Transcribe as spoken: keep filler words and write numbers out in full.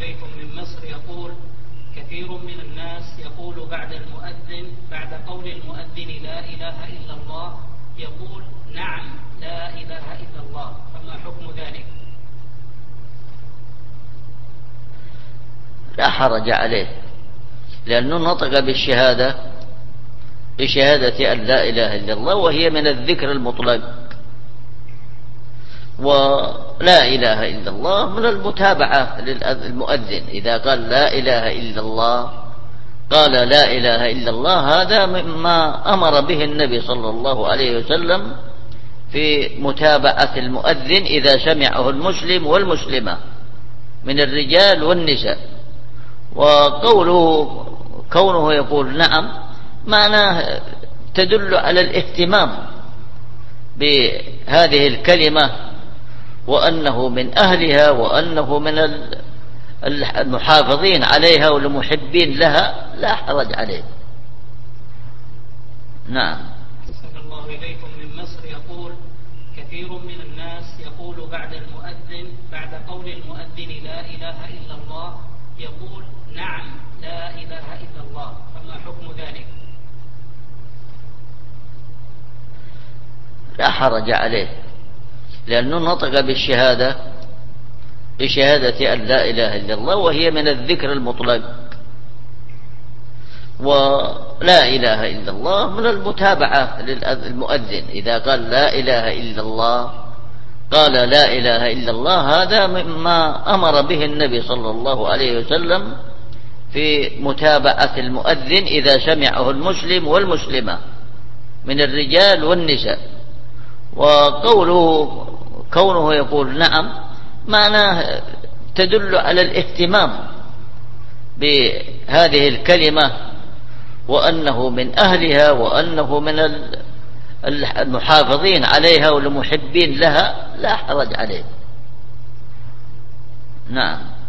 إليكم من مصر يقول: كثير من الناس يقول بعد المؤذن بعد قول المؤذن لا إله إلا الله يقول: نعم لا إله إلا الله، فما حكم ذلك؟ لا حرج عليه، لأنه نطق بالشهادة بشهادة أن لا إله إلا الله، وهي من الذكر المطلق، ولا إله إلا الله من المتابعة للمؤذن. إذا قال لا إله إلا الله قال لا إله إلا الله، هذا مما أمر به النبي صلى الله عليه وسلم في متابعة المؤذن إذا سمعه المسلم والمسلمة من الرجال والنساء. وقوله كونه يقول نعم معناه تدل على الاهتمام بهذه الكلمة، وأنه من أهلها، وأنه من المحافظين عليها والمحبين لها، لا حرج عليه. نعم. صلى الله إليكم من مصر يقول: كثير من الناس يقول بعد المؤذن بعد قول المؤذن لا إله إلا الله يقول: نعم لا إله إلا الله، فما حكم ذلك؟ لا حرج عليه، لأنه نطق بالشهادة بشهادة أن لا إله إلا الله، وهي من الذكر المطلق، ولا إله إلا الله من المتابعة للمؤذن. إذا قال لا إله إلا الله قال لا إله إلا الله، هذا مما أمر به النبي صلى الله عليه وسلم في متابعة المؤذن إذا سمعه المسلم والمسلمة من الرجال والنساء. وقوله كونه يقول نعم معناه تدل على الاهتمام بهذه الكلمة، وأنه من أهلها، وأنه من المحافظين عليها والمحبين لها، لا حرج عليه. نعم.